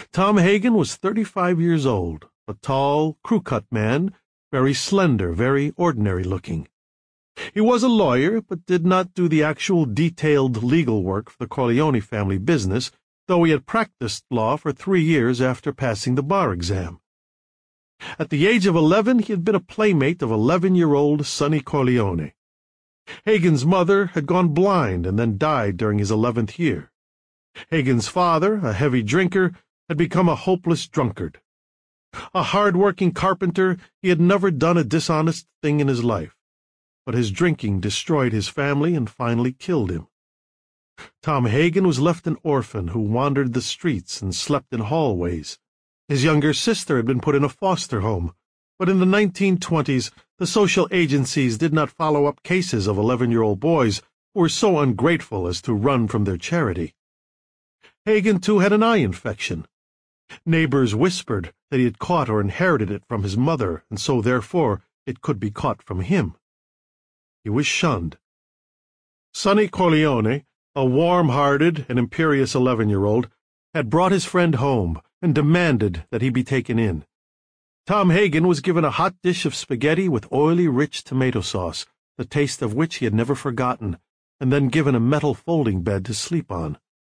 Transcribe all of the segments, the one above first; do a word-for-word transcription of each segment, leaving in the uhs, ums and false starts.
Tom Hagen was thirty-five years old, a tall, crew-cut man, very slender, very ordinary-looking. He was a lawyer, but did not do the actual detailed legal work for the Corleone family business, though he had practiced law for three years after passing the bar exam. At the age of eleven, he had been a playmate of eleven-year-old Sonny Corleone. Hagen's mother had gone blind and then died during his eleventh year. Hagen's father, a heavy drinker, had become a hopeless drunkard. A hard-working carpenter, he had never done a dishonest thing in his life, but his drinking destroyed his family and finally killed him. Tom Hagen was left an orphan who wandered the streets and slept in hallways. His younger sister had been put in a foster home, but in the nineteen twenties, the social agencies did not follow up cases of eleven-year-old boys who were so ungrateful as to run from their charity. Hagen, too, had an eye infection. Neighbors whispered that he had caught or inherited it from his mother, and so, therefore, it could be caught from him. He was shunned. Sonny Corleone, a warm-hearted and imperious eleven-year-old, had brought his friend home and demanded that he be taken in. Tom Hagen was given a hot dish of spaghetti with oily, rich tomato sauce, the taste of which he had never forgotten, and then given a metal folding bed to sleep on.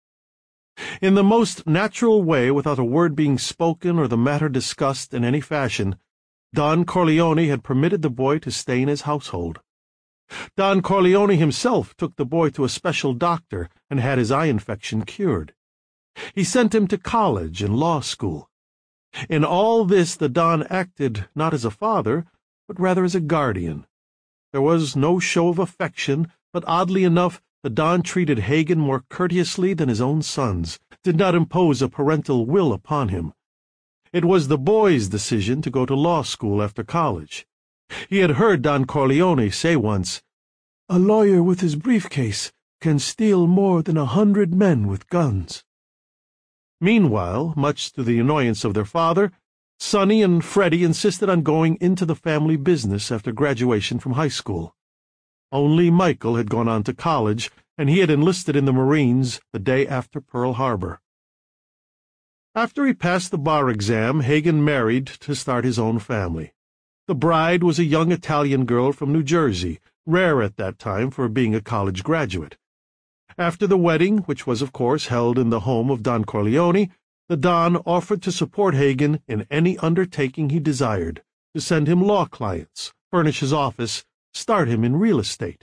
In the most natural way, without a word being spoken or the matter discussed in any fashion, Don Corleone had permitted the boy to stay in his household. Don Corleone himself took the boy to a special doctor and had his eye infection cured. He sent him to college and law school. In all this the Don acted not as a father, but rather as a guardian. There was no show of affection, but oddly enough, the Don treated Hagen more courteously than his own sons, did not impose a parental will upon him. It was the boy's decision to go to law school after college. He had heard Don Corleone say once, "A lawyer with his briefcase can steal more than a hundred men with guns." Meanwhile, much to the annoyance of their father, Sonny and Freddie insisted on going into the family business after graduation from high school. Only Michael had gone on to college, and he had enlisted in the Marines the day after Pearl Harbor. After he passed the bar exam, Hagen married to start his own family. The bride was a young Italian girl from New Jersey, rare at that time for being a college graduate. After the wedding, which was of course held in the home of Don Corleone, the Don offered to support Hagen in any undertaking he desired, to send him law clients, furnish his office, start him in real estate.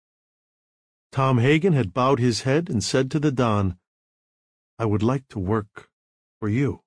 Tom Hagen had bowed his head and said to the Don, "I would like to work for you."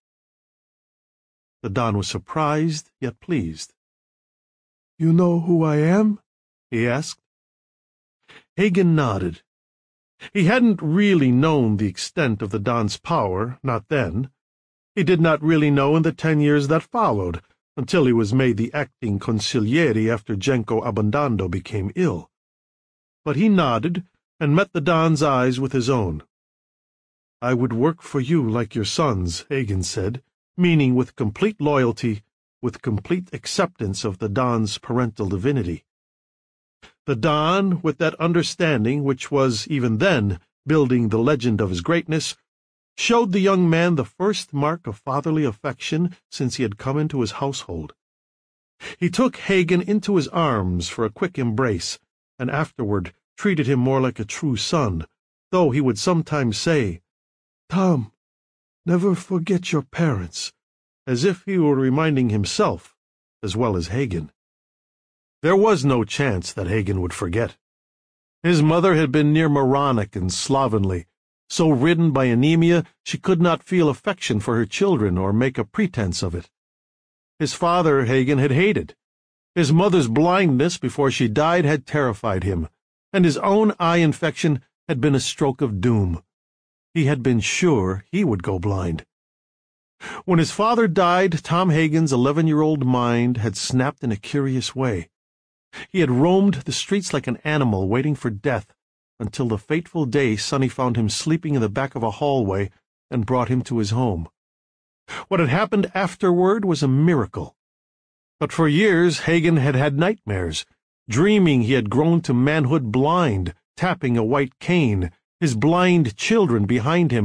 The Don was surprised, yet pleased. "You know who I am?" he asked. Hagen nodded. He hadn't really known the extent of the Don's power, not then. He did not really know in the ten years that followed, until he was made the acting consigliere after Genco Abondando became ill. But he nodded and met the Don's eyes with his own. "I would work for you like your sons," Hagen said, meaning with complete loyalty, with complete acceptance of the Don's parental divinity. The Don, with that understanding which was, even then, building the legend of his greatness, showed the young man the first mark of fatherly affection since he had come into his household. He took Hagen into his arms for a quick embrace, and afterward treated him more like a true son, though he would sometimes say, "Tom, never forget your parents," as if he were reminding himself as well as Hagen. There was no chance that Hagen would forget. His mother had been near moronic and slovenly, so ridden by anemia she could not feel affection for her children or make a pretense of it. His father Hagen had hated. His mother's blindness before she died had terrified him, and his own eye infection had been a stroke of doom. He had been sure he would go blind. When his father died, Tom Hagen's eleven-year-old mind had snapped in a curious way. He had roamed the streets like an animal waiting for death, until the fateful day Sonny found him sleeping in the back of a hallway and brought him to his home. What had happened afterward was a miracle. But for years Hagen had had nightmares, dreaming he had grown to manhood blind, tapping a white cane, his blind children behind him,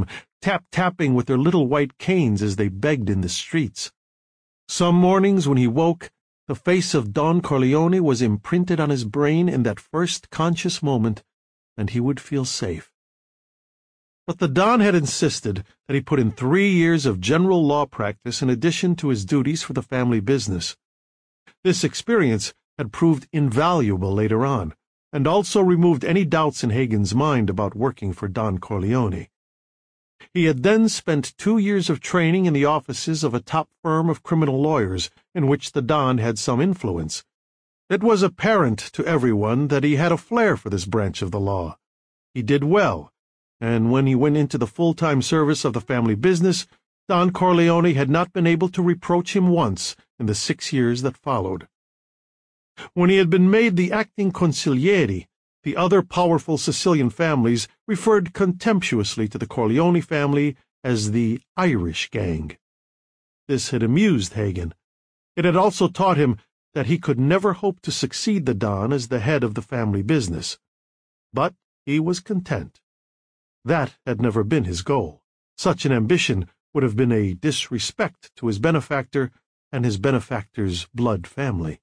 tap-tapping with their little white canes as they begged in the streets. Some mornings when he woke, the face of Don Corleone was imprinted on his brain in that first conscious moment, and he would feel safe. But the Don had insisted that he put in three years of general law practice in addition to his duties for the family business. This experience had proved invaluable later on, and also removed any doubts in Hagen's mind about working for Don Corleone. He had then spent two years of training in the offices of a top firm of criminal lawyers in which the Don had some influence. It was apparent to everyone that he had a flair for this branch of the law. He did well, and when he went into the full-time service of the family business, Don Corleone had not been able to reproach him once in the six years that followed. When he had been made the acting consigliere, the other powerful Sicilian families referred contemptuously to the Corleone family as the Irish gang. This had amused Hagen. It had also taught him that he could never hope to succeed the Don as the head of the family business. But he was content. That had never been his goal. Such an ambition would have been a disrespect to his benefactor and his benefactor's blood family.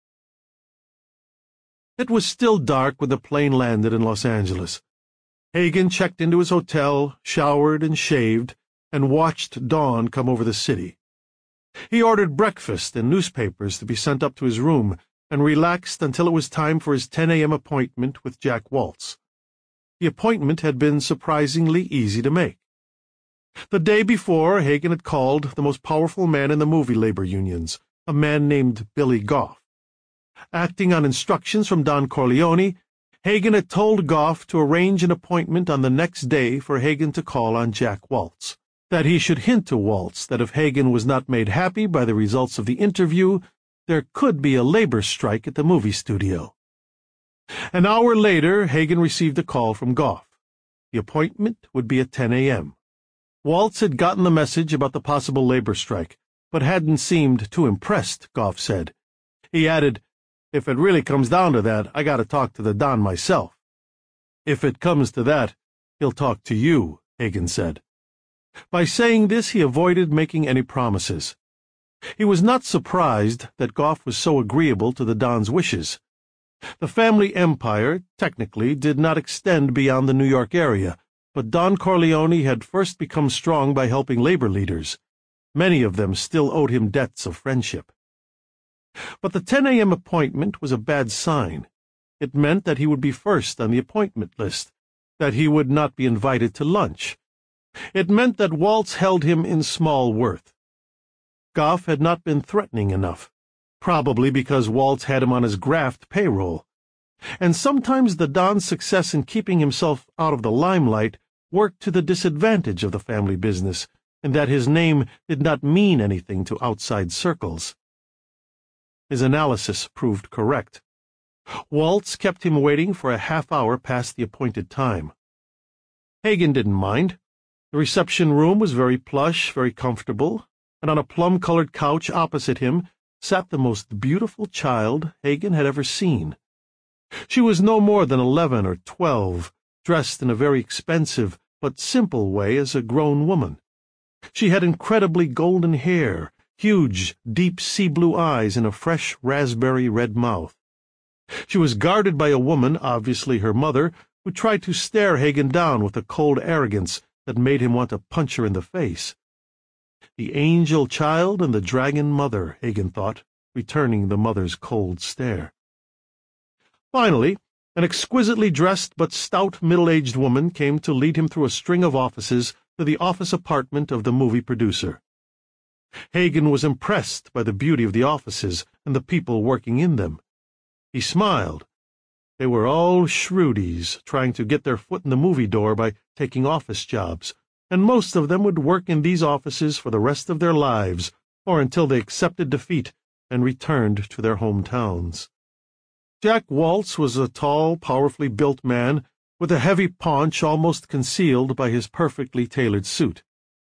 It was still dark when the plane landed in Los Angeles. Hagen checked into his hotel, showered and shaved, and watched dawn come over the city. He ordered breakfast and newspapers to be sent up to his room and relaxed until it was time for his ten a.m. appointment with Jack Waltz. The appointment had been surprisingly easy to make. The day before, Hagen had called the most powerful man in the movie labor unions, a man named Billy Goff. Acting on instructions from Don Corleone, Hagen had told Goff to arrange an appointment on the next day for Hagen to call on Jack Waltz, that he should hint to Waltz that if Hagen was not made happy by the results of the interview, there could be a labor strike at the movie studio. An hour later, Hagen received a call from Goff. The appointment would be at ten a.m. Waltz had gotten the message about the possible labor strike, but hadn't seemed too impressed, Goff said. He added, "If it really comes down to that, I gotta talk to the Don myself." "If it comes to that, he'll talk to you," Hagen said. By saying this, he avoided making any promises. He was not surprised that Goff was so agreeable to the Don's wishes. The family empire, technically, did not extend beyond the New York area, but Don Corleone had first become strong by helping labor leaders. Many of them still owed him debts of friendship. But the ten a.m. appointment was a bad sign. It meant that he would be first on the appointment list, that he would not be invited to lunch. It meant that Waltz held him in small worth. Goff had not been threatening enough, probably because Waltz had him on his graft payroll. And sometimes the Don's success in keeping himself out of the limelight worked to the disadvantage of the family business, in that his name did not mean anything to outside circles. His analysis proved correct. Waltz kept him waiting for a half hour past the appointed time. Hagen didn't mind. The reception room was very plush, very comfortable, and on a plum-colored couch opposite him sat the most beautiful child Hagen had ever seen. She was no more than eleven or twelve, dressed in a very expensive but simple way as a grown woman. She had incredibly golden hair, huge, deep sea-blue eyes, and a fresh raspberry-red mouth. She was guarded by a woman, obviously her mother, who tried to stare Hagen down with a cold arrogance that made him want to punch her in the face. The angel child and the dragon mother, Hagen thought, returning the mother's cold stare. Finally, an exquisitely dressed but stout middle-aged woman came to lead him through a string of offices to the office apartment of the movie producer. Hagen was impressed by the beauty of the offices and the people working in them. He smiled. They were all shrewdies, trying to get their foot in the movie door by taking office jobs, and most of them would work in these offices for the rest of their lives, or until they accepted defeat and returned to their hometowns. Jack Waltz was a tall, powerfully built man with a heavy paunch almost concealed by his perfectly tailored suit.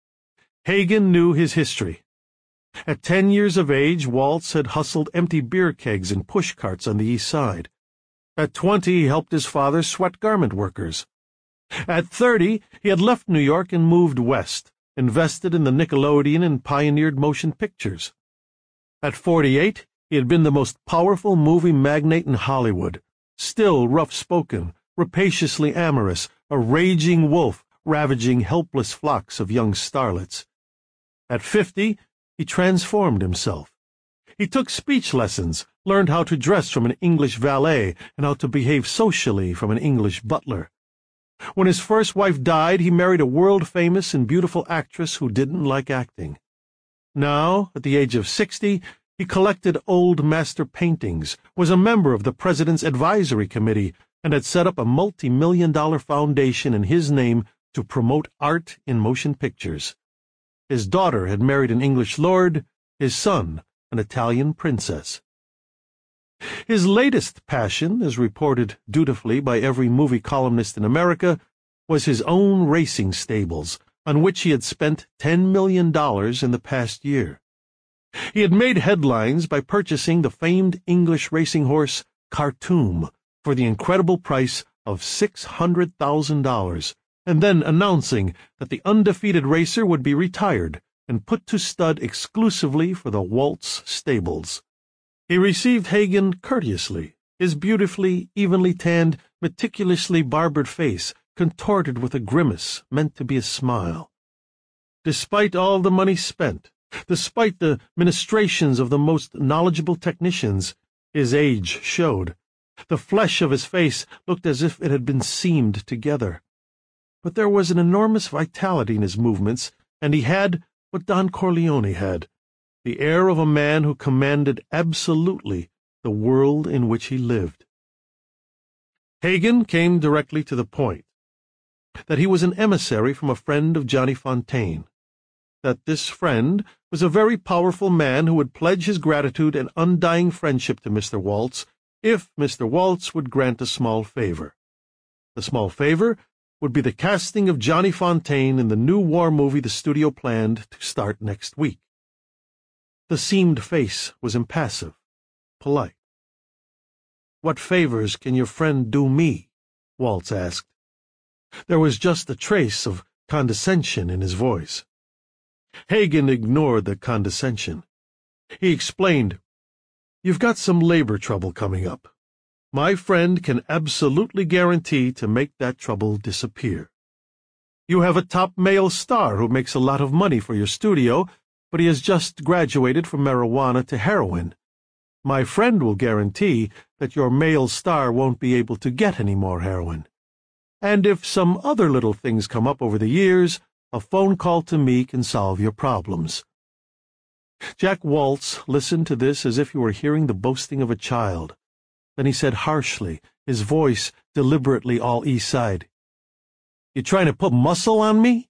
Hagen knew his history. At ten years of age, Waltz had hustled empty beer kegs and pushcarts on the East Side. At twenty, he helped his father sweat garment workers. At thirty, he had left New York and moved west, invested in the Nickelodeon and pioneered motion pictures. At forty-eight, he had been the most powerful movie magnate in Hollywood, still rough-spoken, rapaciously amorous, a raging wolf ravaging helpless flocks of young starlets. At fifty, he transformed himself. He took speech lessons, learned how to dress from an English valet and how to behave socially from an English butler. When his first wife died, he married a world-famous and beautiful actress who didn't like acting. Now, at the age of sixty, he collected old master paintings, was a member of the President's Advisory Committee, and had set up a multi-million dollar foundation in his name to promote art in motion pictures. His daughter had married an English lord, his son an Italian princess. His latest passion, as reported dutifully by every movie columnist in America, was his own racing stables, on which he had spent ten million dollars in the past year. He had made headlines by purchasing the famed English racing horse Khartoum for the incredible price of six hundred thousand dollars, and then announcing that the undefeated racer would be retired and put to stud exclusively for the Waltz stables. He received Hagen courteously, his beautifully, evenly tanned, meticulously barbered face contorted with a grimace meant to be a smile. Despite all the money spent, despite the ministrations of the most knowledgeable technicians, his age showed. The flesh of his face looked as if it had been seamed together. But there was an enormous vitality in his movements, and he had what Don Corleone had, the air of a man who commanded absolutely the world in which he lived. Hagen came directly to the point, that he was an emissary from a friend of Johnny Fontane, that this friend was a very powerful man who would pledge his gratitude and undying friendship to Mister Waltz if Mister Waltz would grant a small favor. The small favor would be the casting of Johnny Fontane in the new war movie the studio planned to start next week. The seamed face was impassive, polite. "What favors can your friend do me?" Waltz asked. There was just a trace of condescension in his voice. Hagen ignored the condescension. He explained, "You've got some labor trouble coming up. My friend can absolutely guarantee to make that trouble disappear. You have a top male star who makes a lot of money for your studio, but he has just graduated from marijuana to heroin. My friend will guarantee that your male star won't be able to get any more heroin. And if some other little things come up over the years, a phone call to me can solve your problems." Jack Waltz listened to this as if he were hearing the boasting of a child. Then he said harshly, his voice deliberately all East Side, "You trying to put muscle on me?"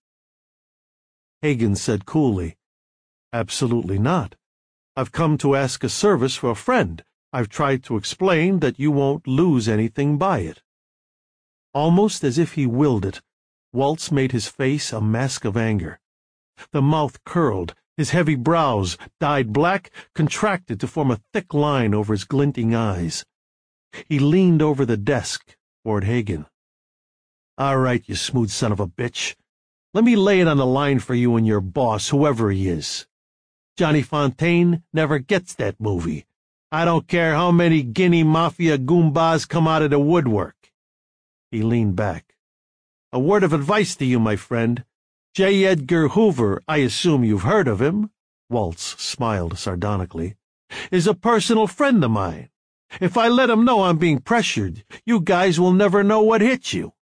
Hagen said coolly, "Absolutely not. I've come to ask a service for a friend. I've tried to explain that you won't lose anything by it." Almost as if he willed it, Waltz made his face a mask of anger. The mouth curled, his heavy brows, dyed black, contracted to form a thick line over his glinting eyes. He leaned over the desk toward Hagen. "All right, you smooth son of a bitch. Let me lay it on the line for you and your boss, whoever he is. Johnny Fontane never gets that movie. I don't care how many Guinea Mafia goombas come out of the woodwork." He leaned back. "A word of advice to you, my friend. J. Edgar Hoover, I assume you've heard of him," Waltz smiled sardonically, "is a personal friend of mine. If I let him know I'm being pressured, you guys will never know what hit you."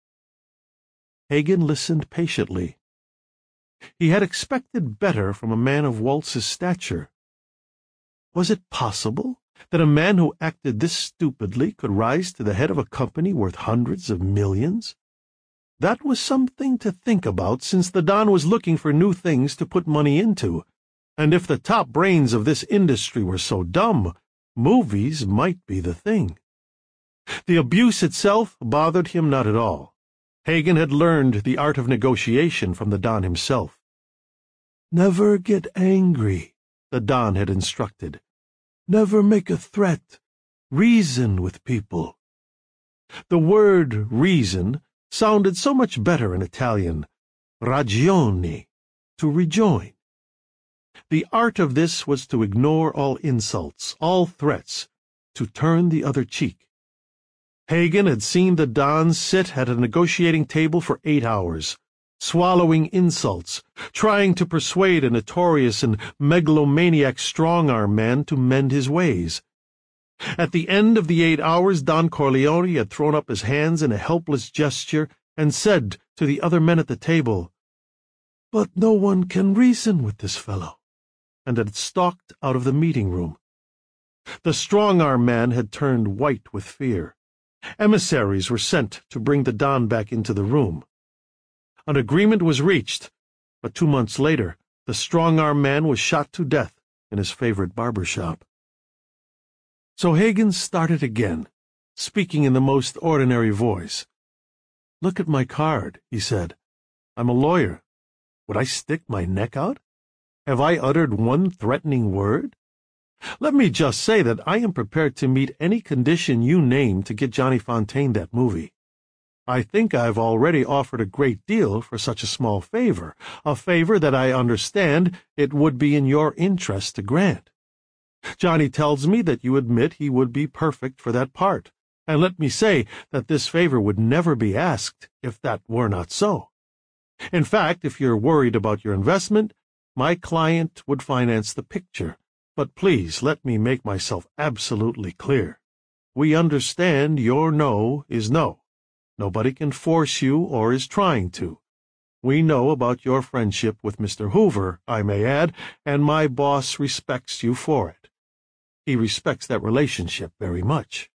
Hagen listened patiently. He had expected better from a man of Waltz's stature. Was it possible that a man who acted this stupidly could rise to the head of a company worth hundreds of millions? That was something to think about, since the Don was looking for new things to put money into, and if the top brains of this industry were so dumb, movies might be the thing. The abuse itself bothered him not at all. Hagen had learned the art of negotiation from the Don himself. "Never get angry," the Don had instructed. "Never make a threat. Reason with people." The word reason sounded so much better in Italian, ragione, to rejoin. The art of this was to ignore all insults, all threats, to turn the other cheek. Hagen had seen the Don sit at a negotiating table for eight hours, swallowing insults, trying to persuade a notorious and megalomaniac strong-arm man to mend his ways. At the end of the eight hours, Don Corleone had thrown up his hands in a helpless gesture and said to the other men at the table, "But no one can reason with this fellow," and had stalked out of the meeting room. The strong-arm man had turned white with fear. Emissaries were sent to bring the Don back into the room. An agreement was reached, but two months later, the strong-arm man was shot to death in his favorite barber shop. So Hagen started again, speaking in the most ordinary voice. "Look at my card," he said. "I'm a lawyer. Would I stick my neck out? Have I uttered one threatening word? Let me just say that I am prepared to meet any condition you name to get Johnny Fontane that movie. I think I've already offered a great deal for such a small favor, a favor that I understand it would be in your interest to grant. Johnny tells me that you admit he would be perfect for that part, and let me say that this favor would never be asked if that were not so. In fact, if you're worried about your investment, my client would finance the picture. But please let me make myself absolutely clear. We understand your no is no. Nobody can force you or is trying to. We know about your friendship with Mister Hoover, I may add, and my boss respects you for it. He respects that relationship very much."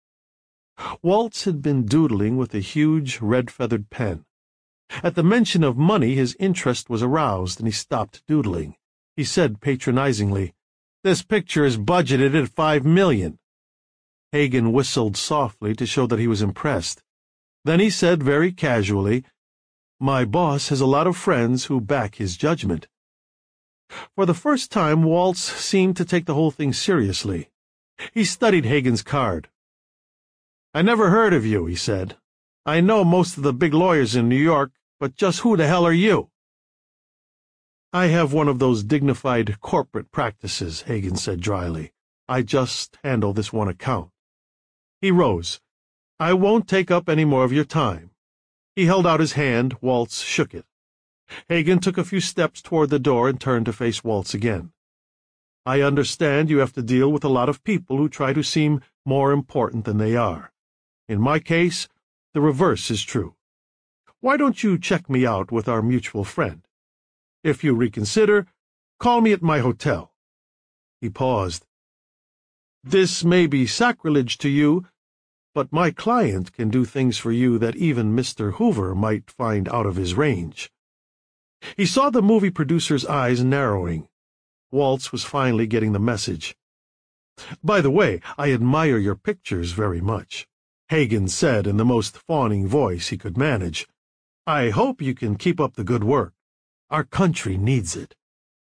Waltz had been doodling with a huge red-feathered pen. At the mention of money, his interest was aroused, and he stopped doodling. He said patronizingly, "This picture is budgeted at five million." Hagen whistled softly to show that he was impressed. Then he said very casually, "My boss has a lot of friends who back his judgment." For the first time, Waltz seemed to take the whole thing seriously. He studied Hagen's card. "I never heard of you," he said. "I know most of the big lawyers in New York, but just who the hell are you?" "I have one of those dignified corporate practices," Hagen said dryly. "I just handle this one account." He rose. "I won't take up any more of your time." He held out his hand. Waltz shook it. Hagen took a few steps toward the door and turned to face Waltz again. "I understand you have to deal with a lot of people who try to seem more important than they are. In my case, the reverse is true. Why don't you check me out with our mutual friend? If you reconsider, call me at my hotel." He paused. "This may be sacrilege to you, but my client can do things for you that even Mister Hoover might find out of his range." He saw the movie producer's eyes narrowing. Waltz was finally getting the message. "By the way, I admire your pictures very much," Hagen said in the most fawning voice he could manage. "I hope you can keep up the good work. Our country needs it."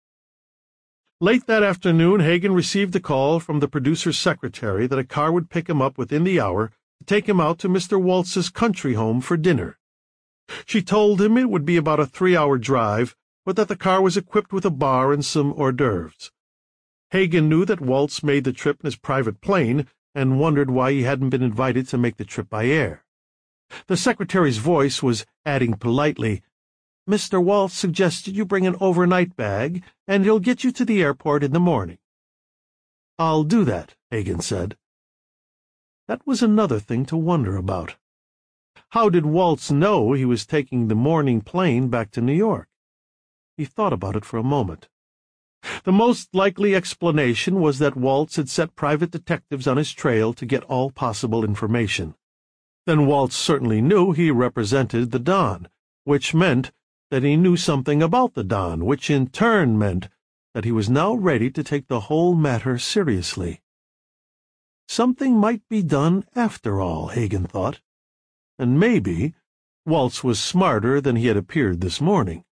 Late that afternoon, Hagen received a call from the producer's secretary that a car would pick him up within the hour to take him out to Mister Waltz's country home for dinner. She told him it would be about a three-hour drive, but that the car was equipped with a bar and some hors d'oeuvres. Hagen knew that Waltz made the trip in his private plane and wondered why he hadn't been invited to make the trip by air. The secretary's voice was adding politely, "Mister Waltz suggested you bring an overnight bag, and he'll get you to the airport in the morning." "I'll do that," Hagen said. That was another thing to wonder about. How did Waltz know he was taking the morning plane back to New York? He thought about it for a moment. The most likely explanation was that Waltz had set private detectives on his trail to get all possible information. Then Waltz certainly knew he represented the Don, which meant that he knew something about the Don, which in turn meant that he was now ready to take the whole matter seriously. Something might be done after all, Hagen thought. And maybe Waltz was smarter than he had appeared this morning.